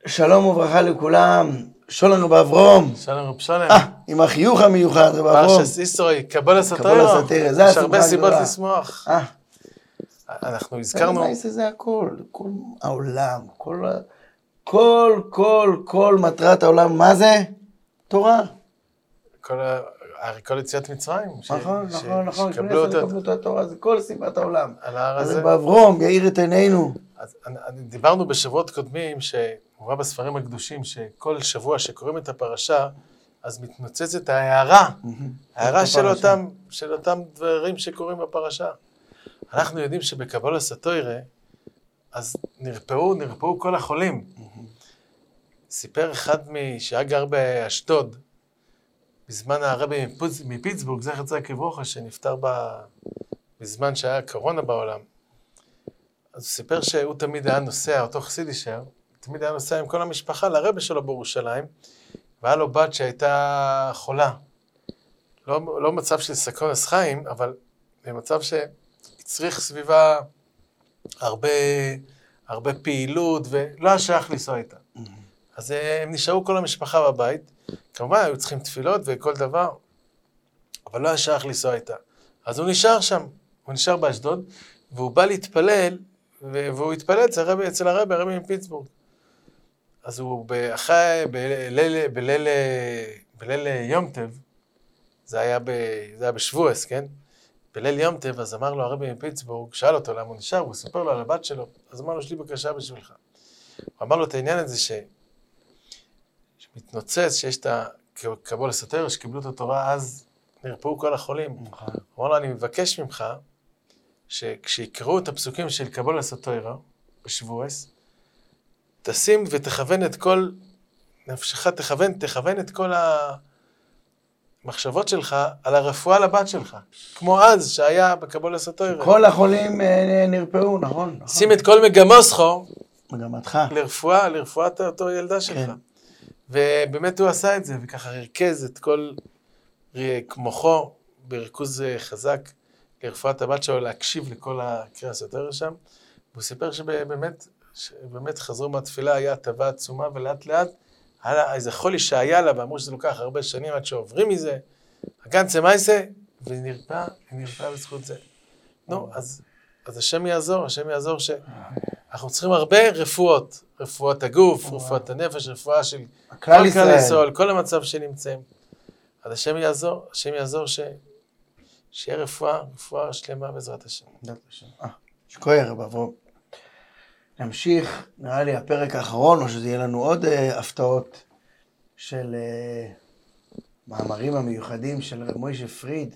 שלום וברכה לכולם, שולם רב אברום. שלום רב שלם. עם החיוך המיוחד, רב אברום. פרשת איסרוי, קבלה סתירה. יש הרבה סיבות לשמוח. אנחנו הזכרנו... זה הכל, כל העולם, כל מטרת העולם, מה זה? תורה. כל יציאת מצרים. נכון, קבלו את התורה, זה כל סיבת העולם. על ההר הזה. אז רב אברום, יאיר את עינינו. דיברנו בשבועות קודמים, שמובא בספרים הקדושים, שכל שבוע שקוראים את הפרשה, אז מתנוצצת ההערה של אותם דברים שקוראים בפרשה. אנחנו יודעים שבקבלה סתירה, אז נרפאו כל החולים. סיפר אחד שהיה גר באשדוד, בזמן הרבי מפיטסבורג, זכר צדיק לברכה, שנפטר בזמן שהיה קורונה בעולם. אז הוא סיפר שהוא תמיד היה נוסע, אותו חסיד יישאר, תמיד היה נוסע עם כל המשפחה לרבי שלו בירושלים, והיה לו בת שהייתה חולה. לא מצב של סכנת חיים, אבל במצב שהצריך סביבה הרבה פעילות, ולא היה שייך לנסוע איתה. אז הם נשארו כל המשפחה בבית, כמובן היו צריכים תפילות וכל דבר, אבל לא היה שייך לנסוע איתה. אז הוא נשאר שם, הוא נשאר באשדוד, והוא בא להתפלל, והוא התפלל אצל הרבי מפיטסבורג. אז הוא בליל יום טב, זה היה בשבועס, כן? בליל יום טב, אז אמר לו הרבי מפיטסבורג, שאל אותו למה הוא נשאר, והוא סיפר לו על הבת שלו, אז אמר לו, יש לי בקשה בשבילך. הוא אמר לו את העניין הזה שמתנוצץ, שיש את הקבלה סתירה, שקיבלו את התורה, אז נרפאו כל החולים. הוא אמר לו, אני מבקש ממך, שכשיקראו את הפסוקים של קבלה סתירה, בשבועס, תשים ותכוון את כל, נפשך תכוון את כל המחשבות שלך על הרפואה לבת שלך. כמו אז שהיה בקבלה סתירה. כל החולים נרפאו, נכון. שים את כל מגמתך. מגמתך. לרפואת אותו ילדה שלך. ובאמת הוא עשה את זה, וככה רכז את כל מוחו בריכוז חזק לרפואת הבת שלו, להקשיב לכל הקריאה סתירה שם. והוא סיפר שבאמת חזרו מהתפילה, היה הטבה עצומה, ולאט לאט היה איזה חולי שהיה לה, ואמרו שזה לוקח הרבה שנים עד שעוברים מזה, הגנצה מייסה, ונרפא בזכות זה. נו, אז השם יעזור שאנחנו צריכים הרבה רפואות הגוף, רפואת הנפש, רפואה של כלל ישראל, כל המצב שנמצאים. אז השם יעזור שיהיה רפואה שלמה בעזרת השם. שכוייך רב אברום. נמשיך, נראה לי הפרק האחרון, או שזה יהיה לנו עוד הפתעות של מאמרים המיוחדים של רב מוישה פריד,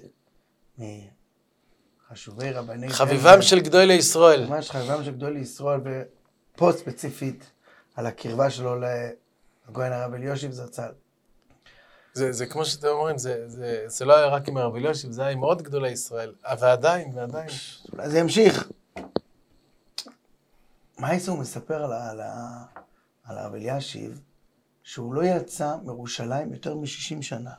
מחשובי רבני... חביבם של גדולי ישראל. ממש חביבם של גדולי ישראל, ופה ספציפית על הקרבה שלו לגויין הרב אליושיב זצ"ל. זה כמו שאתם אומרים, זה לא היה רק עם הרב אליושיב, זה היה עם עוד גדולי ישראל, ועדיין. אולי זה ימשיך. מייסה הוא מספר על הרב אלישיב, שהוא לא יצא מירושלים יותר מ-60 שנה.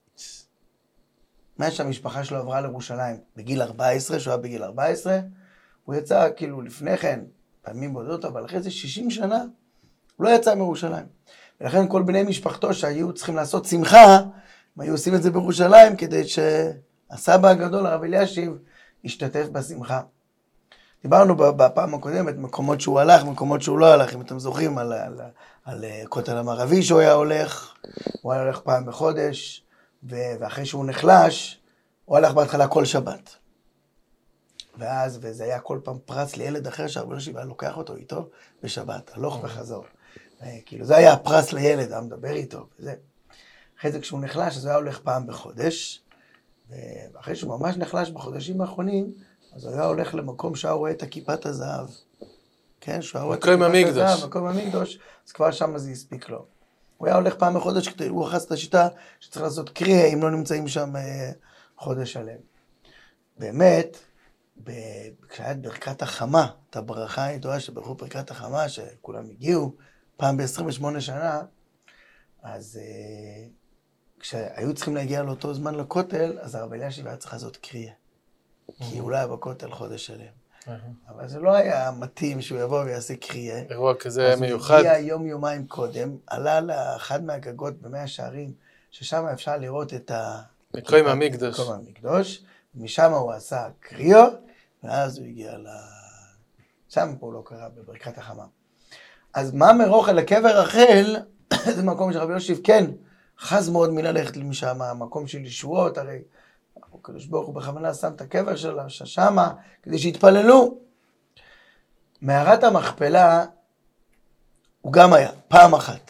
מאז שהמשפחה שלו עברה לירושלים בגיל 14, שהוא היה בגיל 14, הוא יצא כאילו לפני כן, פעמים בודדות, אבל אחרי זה 60 שנה, הוא לא יצא מירושלים. ולכן כל בני משפחתו שהיו צריכים לעשות שמחה, הם היו עושים את זה בירושלים, כדי שהסבא הגדול, הרב אלישיב, ישתתף בשמחה. דיברנו בפעם הקודמת, מקומות שהוא הלך, מקומות שהוא לא הלך, אם אתם זוכרים, על כותל המערבי שהוא היה הולך, הוא היה הולך פעם בחודש, ואחרי שהוא נחלש, הוא הלך בהתחלה כל שבת. וזה היה כל פעם פרס לילד אחר שהרב אלישיב היה לוקח אותו איתו בשבת, הלוך וחזור. כאילו זה היה הפרס לילד, היה מדבר איתו וזה. אחרי זה כשהוא נחלש, אז הוא היה הולך פעם בחודש, ואחרי שהוא ממש נחלש בחודשים האחרונים, אז הוא היה הולך למקום שהוא רואה את הכיפת הזהב. כן, שהוא רואה את הכיפת הזהב, מקום המקדוש, אז כבר שם זה הספיק לו. הוא היה הולך פעם בחודש, הוא אחז את השיטה שצריך לעשות קריאה, אם לא נמצאים שם חודש שלם. באמת, כשהיה את ברכת החמה, את הברכה הידועה שברכו ברכת החמה, שכולם הגיעו פעם ב-28 שנה, אז כשהיו צריכים להגיע לאותו זמן לכותל, אז הרב אלישיב היה צריך לעשות קריאה. כי הוא לא היה בכותל חודש שלם. אבל זה לא היה מתאים שהוא יבוא ויעשה קריאה. אירוע כזה אז מיוחד. הוא הגיע יומיים קודם, עלה לאחד מהגגות במאה שערים, ששם אפשר לראות את מקום המקדוש. מקום המקדוש, ומשם הוא עשה קריאו, ואז הוא הגיע שם פה הוא לא קרא בברכת החמה. אז מה מרוך אל הקבר רחל, זה מקום שרבי יושיב כן, חז מאוד מללכת משם, המקום של ישועות, הרי הקדוש ברוך הוא בכוונה שם את הקבר שלה שמה, כדי שיתפללו. מערת המכפלה הוא גם היה, פעם אחת.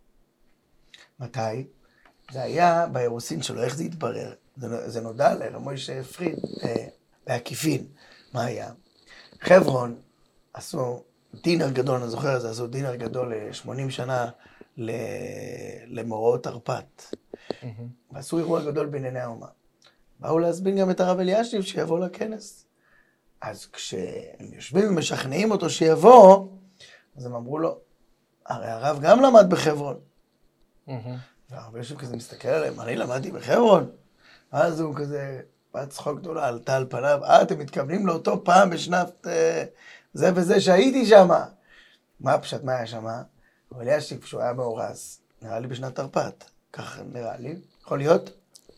מתי? זה היה באירוסין שלו, איך זה התברר? זה נודע לרמוישה פריד, בעקיפין. מה היה? חברון עשו דינר גדול, אני זוכר את זה, עשו דינר גדול 80 שנה למאורעות תרפ"ט. ועשו אירוע גדול בענייני האומה. באו להזמין גם את הרב אלישיב שיבוא לכנס. אז כשהם יושבים ומשכנעים אותו שיבוא, אז הם אמרו לו, הרי הרב גם למד בחברון. והרב אלישיב כזה מסתכל עליהם, אני למדתי בחברון. אז הוא כזה, בת צחוק גדולה, עלתה על פניו, אתם מתכוונים לאותו פעם בשנת זה וזה שהייתי שם. מה הפשט, מה היה שם? הרב אלישיב, כשהוא היה מאורס, נראה לי בשנת תרפ"ט, כך נראה לי, יכול להיות?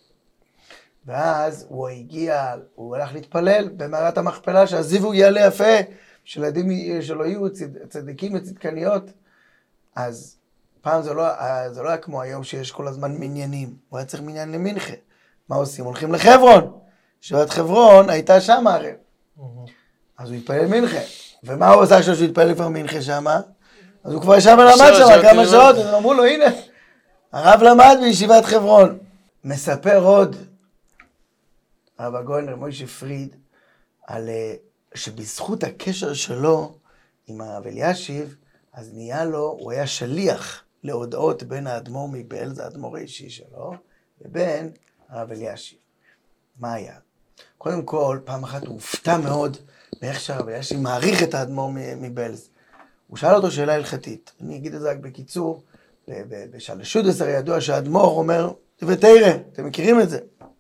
ואז הוא הגיע, הוא הלך להתפלל במערת המכפלה, שהזיווג יעלה יפה, שילדים שלו יהיו צדיקים וצדקניות. אז פעם זה לא היה כמו היום שיש כל הזמן מניינים, הוא היה צריך מניין למנחה. מה עושים? הולכים לחברון. ישיבת חברון הייתה שם הרי. אז הוא התפלל מנחה. ומה הוא עושה כשהוא התפלל כבר מנחה שם? אז הוא כבר ישב ולמד שם כמה שעות, אז אמרו לו, הנה, הרב למד בישיבת חברון. מספר עוד, הרב הגאון רמוישה פריד, על שבזכות הקשר שלו עם הרב אלישיב, אז נהיה לו, הוא היה שליח להודעות בין האדמו"ר מבעלז, האדמו"ר האישי שלו, ובין הרב אלישיב. מה היה? קודם כל, פעם אחת הוא הופתע מאוד באיך שהרב אלישיב מעריך את האדמו"ר מבעלז. הוא שאל אותו שאלה הלכתית. אני אגיד את זה רק בקיצור, בשלשודס הרי ידוע שהאדמו"ר אומר, ותראה, אתם מכירים את זה.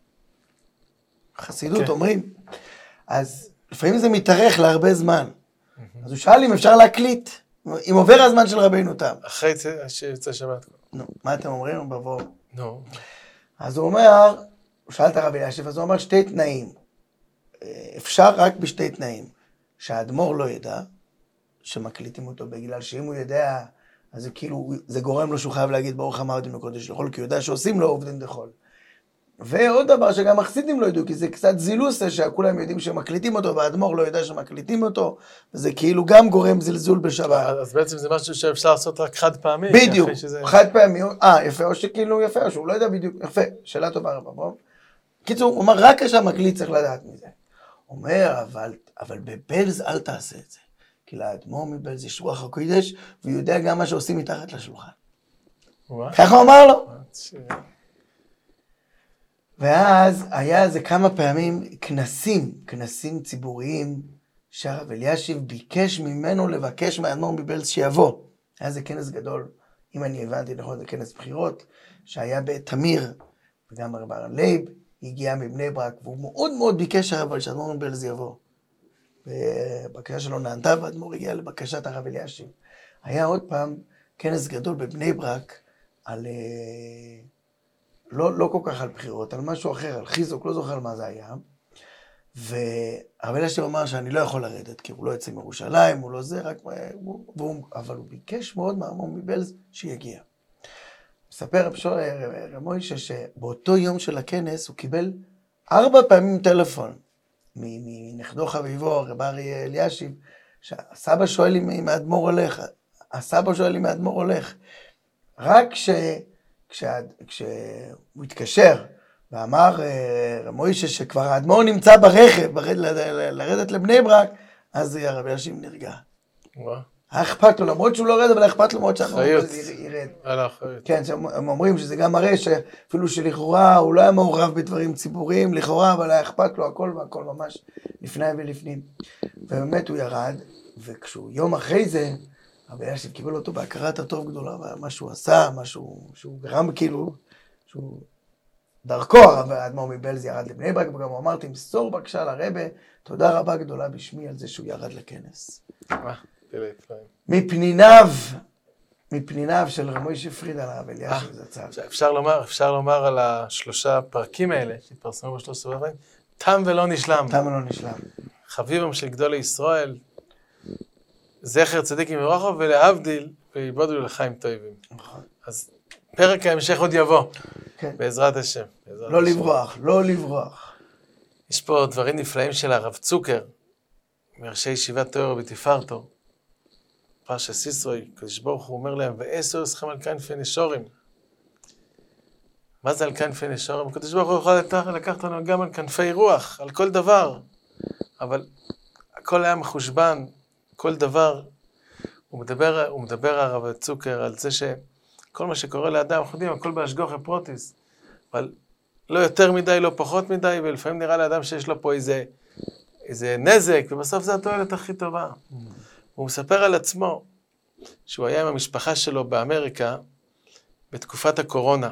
חסידות אומרים. אז לפעמים זה מתארך להרבה זמן. אז הוא שאל אם אפשר להקליט, אם עובר הזמן של רבינו תם. אחרי שיצא שבת. נו, מה אתם אומרים? בבוא. נו. אז הוא אומר, הוא שאל את הרב אלישיב, אז הוא אומר שתי תנאים. אפשר רק בשתי תנאים. שהאדמו"ר לא ידע, שמקליטים אותו בגלל שאם הוא יודע, אז זה כאילו, זה גורם לו שהוא חייב להגיד ברוך אמרתם לקודש לחול, כי הוא יודע שעושים לו עובדין דחול. ועוד דבר שגם החסידים לא ידעו, כי זה קצת זילוס, שכולם יודעים שמקליטים אותו, והאדמו"ר לא יודע שמקליטים אותו, וזה כאילו גם גורם זלזול בשבת. אז בעצם זה משהו שאפשר לעשות רק חד פעמי. בדיוק, חד פעמי, יפה, או שכאילו יפה, או שהוא לא יודע בדיוק, יפה, שאלה טובה רבה, בוא. קיצור, הוא אומר, רק כשהמקליט צריך לדעת מזה. הוא אומר, אבל בבלז אל תעשה את זה, כי לאדמו"ר מבלז יש רוח הקודש, והוא יודע גם מה שעושים מתחת לשולחן. ככה הוא אמר לו. ואז היה איזה כמה פעמים כנסים ציבוריים, שהרב אלישיב ביקש ממנו לבקש מהאדמו"ר מבעלז שיבוא. היה איזה כנס גדול, אם אני הבנתי נכון, זה כנס בחירות, שהיה בתמיר, וגם הרב אהרן לייב הגיע מבני ברק, והוא מאוד מאוד ביקש שהאדמו"ר מבעלז יבוא. בבקשה שלו נענתה, והאדמו"ר הגיע לבקשת הרב אלישיב. היה עוד פעם כנס גדול בבני ברק, על לא כל כך על בחירות, על משהו אחר, על חיזוק, לא זוכר על מה זה היה. והרב אלישיב אמר שאני לא יכול לרדת, כי הוא לא יצא מירושלים, הוא לא זה, אבל הוא ביקש מאוד מהאדמו"ר מבעלז שיגיע. מספר רמוישה שבאותו יום של הכנס הוא קיבל 4 פעמים טלפון מנכדו חביבו, רב אריה אלישיב, שהסבא שואל אם האדמו"ר הולך, רק כשהוא התקשר ואמר רמוישה שכבר האדמו"ר נמצא ברכב, לרדת לבני ברק, אז הרב אלישיב נרגע. היה אכפת לו, למרות שהוא לא ירד, אבל היה אכפת לו מאוד שהאדמו"ר ירד. כן, הם אומרים שזה גם מראה שאפילו שלכאורה הוא לא היה מעורב בדברים ציבוריים, לכאורה, אבל היה אכפת לו הכל והכל ממש לפני ולפנים. ובאמת הוא ירד, וכשהוא יום אחרי זה, הרב אלישיב קיבל אותו בהכרת הטוב גדולה, מה שהוא עשה, משהו שהוא גרם כאילו, שהוא דרכו הרב האדמו"ר מבעלז ירד לבני ברק, וגם הוא אמר, תמסור בבקשה לרבה, תודה רבה גדולה בשמי על זה שהוא ירד לכנס. מפניניו של רב מוישה פריד על הרב אלישיב זצ"ל. אפשר לומר על השלושה פרקים האלה, שהתפרסמו בשלושה פרקים, תם ולא נשלם. תם ולא נשלם. חביבם של גדולי ישראל, זכר צדיקים יברכו, ולהבדיל, ויבודו לחיים טובים. נכון. אז פרק ההמשך עוד יבוא, כן. בעזרת השם. לא לברוח, לא לברוח. יש פה דברים נפלאים של הרב צוקר, מראשי ישיבת תורה בתפארתו. פרשת סיסרוי, קדוש ברוך הוא אומר להם, ואסור אתכם על כנפי נשורים. מה זה על כנפי נשורים? קדוש ברוך הוא יכול לקחת לנו גם על כנפי רוח, על כל דבר. אבל הכל היה מחושבן, כל דבר. הוא מדבר הרב צוקר על זה שכל מה שקורה לאדם, אנחנו יודעים, הכל בהשגחה פרוטיס. אבל לא יותר מדי, לא פחות מדי, ולפעמים נראה לאדם שיש לו פה איזה נזק, ובסוף זה התועלת הכי טובה. הוא מספר על עצמו שהוא היה עם המשפחה שלו באמריקה בתקופת הקורונה.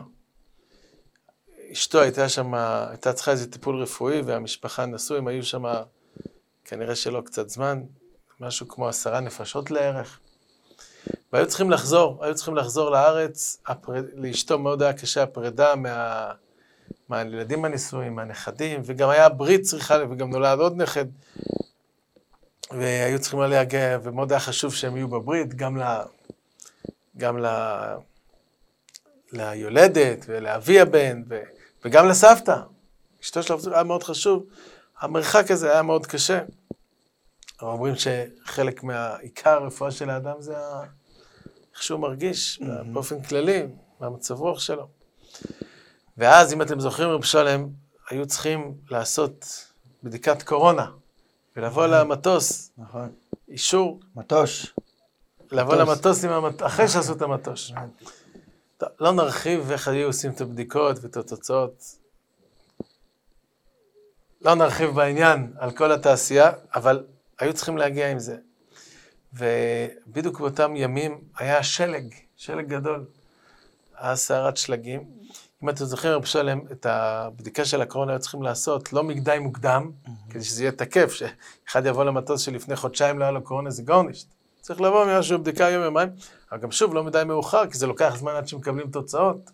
אשתו הייתה צריכה איזה טיפול רפואי, והמשפחה נשואים, היו שם כנראה שלא קצת זמן, משהו כמו 10 נפשות לערך. והיו צריכים לחזור לארץ, לאשתו מאוד היה קשה הפרידה מהילדים הנישואים, מהנכדים, וגם היה ברית צריכה, וגם נולד עוד נכד, והיו צריכים להגיע, ומאוד היה חשוב שהם יהיו בברית, גם ליולדת, ולאבי הבן, וגם לסבתא. אשתו שלו היה מאוד חשוב. המרחק הזה היה מאוד קשה. אבל אומרים שחלק מהעיקר הרפואה של האדם זה איך שהוא מרגיש, באופן כללי, מהמצב רוח שלו. ואז, אם אתם זוכרים, רב שלם, היו צריכים לעשות בדיקת קורונה, ולבוא למטוס. נכון. אישור. מטוש. לבוא למטוס אחרי שעשו את המטוש. לא נרחיב איך היו עושים את הבדיקות ואת התוצאות. לא נרחיב בעניין על כל התעשייה, אבל היו צריכים להגיע עם זה. ובדיוק באותם ימים היה שלג גדול. היה סערת שלגים. אם אתם זוכרים, רב שלם, את הבדיקה של הקורונה היו צריכים לעשות לא מגדי מוקדם, כדי שזה יהיה תקף, שאחד יבוא למטוס שלפני חודשיים לא היה לו קורונה, זה גורנישט. צריך לבוא משהו בדיקה יום-יומיים, אבל גם שוב לא מדי מאוחר, כי זה לוקח זמן עד שמקבלים תוצאות.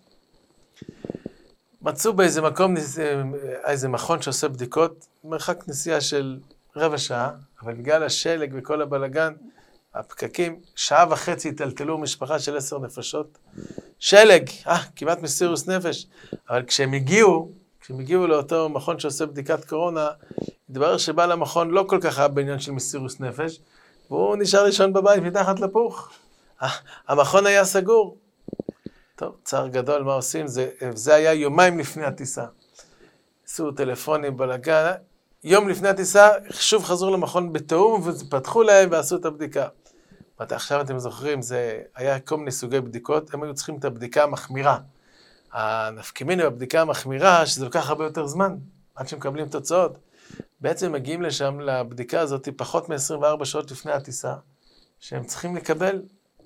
מצאו באיזה מקום, איזה מכון שעושה בדיקות, מרחק נסיעה של 15 שעה, אבל בגלל השלג וכל הבלגן, הפקקים, 1.5 שעה הטלטלו משפחה של 10 נפשות. שלג, כמעט מסירוס נפש. אבל כשהם הגיעו לאותו מכון שעושה בדיקת קורונה, התברר שבעל המכון לא כל כך היה בעניין של מסירוס נפש, והוא נשאר לישון בבית מתחת לפוך. המכון היה סגור. טוב, צער גדול, מה עושים? זה היה יומיים לפני הטיסה. עשו טלפונים בלגן, יום לפני הטיסה, שוב חזרו למכון בתאום, ופתחו להם ועשו את הבדיקה. עכשיו אתם זוכרים, זה היה כל מיני סוגי בדיקות, הם היו צריכים את הבדיקה המחמירה. הנפקמיני בבדיקה המחמירה, שזה לוקח הרבה יותר זמן, עד שמקבלים תוצאות. בעצם מגיעים לשם, לבדיקה הזאת, פחות מ-24 שעות לפני הטיסה, שהם צריכים לקבל.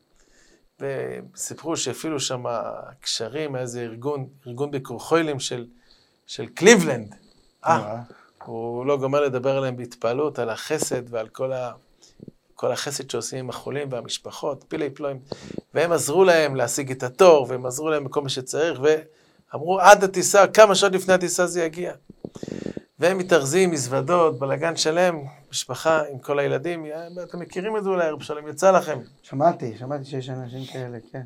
וסיפרו שאפילו שם קשרים, איזה ארגון ביקור חולים של קליבלנד. הוא לא גומר לדבר עליהם בהתפעלות, על החסד ועל כל החסד שעושים עם החולים והמשפחות, פילי פלואים, והם עזרו להם להשיג את התור, והם עזרו להם בכל מה שצריך, ואמרו עד הטיסה, כמה שעות לפני הטיסה זה יגיע. והם מתארזים, מזוודות, בלגן שלם, משפחה עם כל הילדים, אתם מכירים את זה אולי, רב שלם, יצא לכם. שמעתי שיש אנשים כאלה, כן.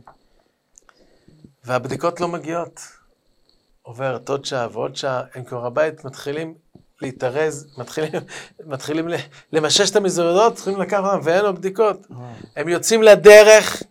והבדיקות לא מגיעות. עוברת עוד שעה ועוד שעה, הם כבר הבית מתחילים להתארז, מתחילים למשש את המזוודות, צריכים לקחת אותם, ואין לו בדיקות. הם יוצאים לדרך,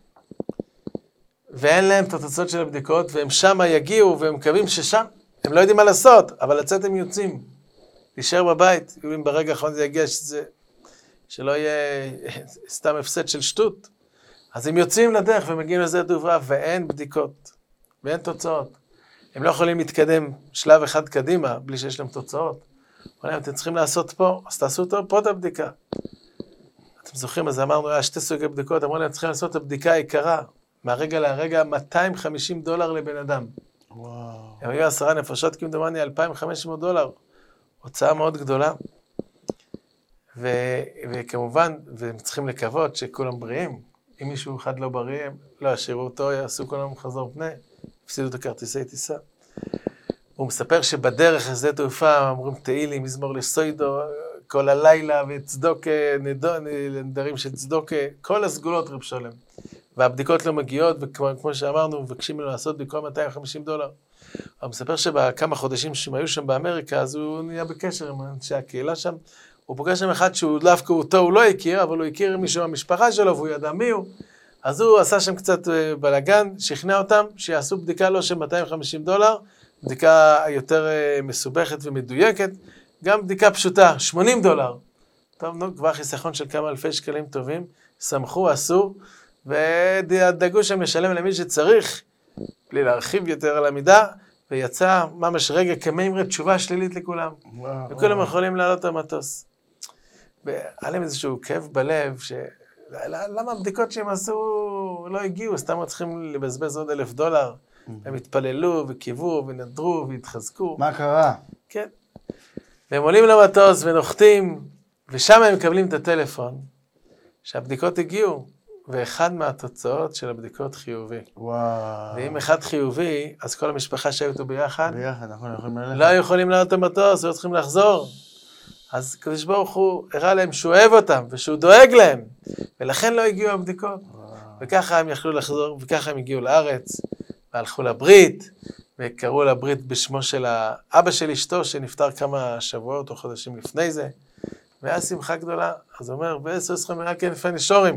ואין להם את התוצאות של הבדיקות, והם שם יגיעו, והם מקווים ששם, הם לא יודעים מה לעשות, אבל לצאת הם יוצאים. להישאר בבית, אם ברגע האחרון זה יגיע, שלא יהיה סתם הפסד של שטות. אז הם יוצאים לדרך ומגיעים לזה דוברה, ואין בדיקות, ואין תוצאות. הם לא יכולים להתקדם שלב אחד קדימה, בלי שיש להם תוצאות. אבל אתם צריכים לעשות פה, אז תעשו פה את הבדיקה. אתם זוכרים, אז אמרנו, היה 2 סוגי בדיקות, אמרו להם, צריכים לעשות את הבדיקה היקרה, מהרגע להרגע, $250 לבן אדם. וואו. הם היו 10 נפשות, כמדומני $2,500, הוצאה מאוד גדולה. וכמובן, והם צריכים לקוות שכולם בריאים. אם מישהו אחד לא בריא, הם לא ישאירו אותו, יעשו כולם חזור פני, הפסידו את הכרטיסי טיסה. הוא מספר שבדרך לשדה תעופה אומרים תהילים, מזמור לסוידו, כל הלילה, וצדוקה, נדרים של צדוקה, כל הסגולות רב שולם. והבדיקות לא מגיעות, וכמו שאמרנו, מבקשים לו לעשות בכל $250. הוא מספר שבכמה חודשים שהם היו שם באמריקה, אז הוא נהיה בקשר עם אנשי הקהילה שם. הוא פוגש שם אחד שהוא דווקא אותו הוא לא הכיר, אבל הוא הכיר מישהו מהמשפחה שלו, והוא ידע מי הוא. אז הוא עשה שם קצת בלגן, שכנע אותם שיעשו בדיקה לא של $250, בדיקה יותר מסובכת ומדויקת, גם בדיקה פשוטה, $80. טוב, נו, כבר חיסכון של כמה אלפי שקלים טובים, שמחו, עשו, ודאגו שם לשלם למי שצריך, בלי להרחיב יותר על המידה, ויצא ממש רגע כמיימרת תשובה שלילית לכולם. וכולם יכולים לעלות המטוס. והיה להם איזשהו כאב בלב, למה הבדיקות שהם עשו לא הגיעו, סתם צריכים לבזבז עוד $1,000. הם התפללו וקיוו ונדרו והתחזקו. מה קרה? כן. והם עולים למטוס ונוחתים, ושם הם מקבלים את הטלפון, שהבדיקות הגיעו, ואחד מהתוצאות של הבדיקות חיובי. וואו. ואם אחד חיובי, אז כל המשפחה שהיו איתו ביחד, אנחנו יכולים ללכת. לא היו יכולים לעלות את המטוס, היו צריכים לחזור. אז הקדוש ברוך הוא הראה להם שהוא אוהב אותם, ושהוא דואג להם, ולכן לא הגיעו הבדיקות. וככה הם יכלו לחזור, וככה הם הגיעו לארץ, והלכו לברית, וקראו לברית בשמו של האבא של אשתו, שנפטר כמה שבועות או חודשים לפני זה, והיה שמחה גדולה. אז הוא אומר, בעשר עשרה מראה כן לפני נשורים.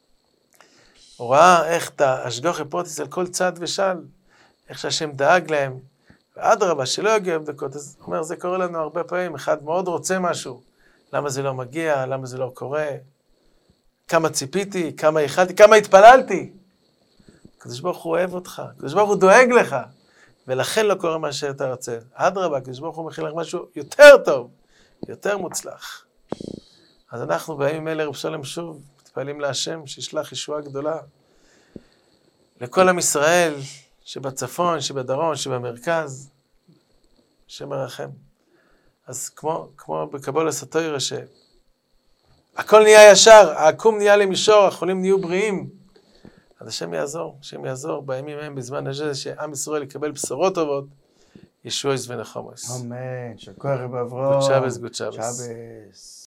הוא ראה איך את השגוחי פרוטיס על כל צד ושל, איך שהשם דאג להם, ואדרבה, שלא יגיעו הבדיקות. אז הוא אומר, זה קורה לנו הרבה פעמים, אחד מאוד רוצה משהו, למה זה לא מגיע, למה זה לא קורה, כמה ציפיתי, כמה ייחלתי, כמה התפללתי. הקדוש ברוך הוא אוהב אותך, הקדוש ברוך הוא דואג לך, ולכן לא קורה מה שאתה רוצה. אדרבה, הקדוש ברוך הוא מכין לך משהו יותר טוב, יותר מוצלח. אז אנחנו בימים אלה רב שלום שוב, מתפעלים להשם שישלח ישועה גדולה לכל עם ישראל שבצפון, שבדרום, שבמרכז, שמרחם. אז כמו בקבולת התורה הכל נהיה ישר, העקום נהיה למישור, החולים נהיו בריאים. אז השם יעזור בימים ההם בזמן הזה שעם ישראל יקבל בשורות טובות, ישועס ונחומס. אמן, שכוח רב אברהם. גוד שבס.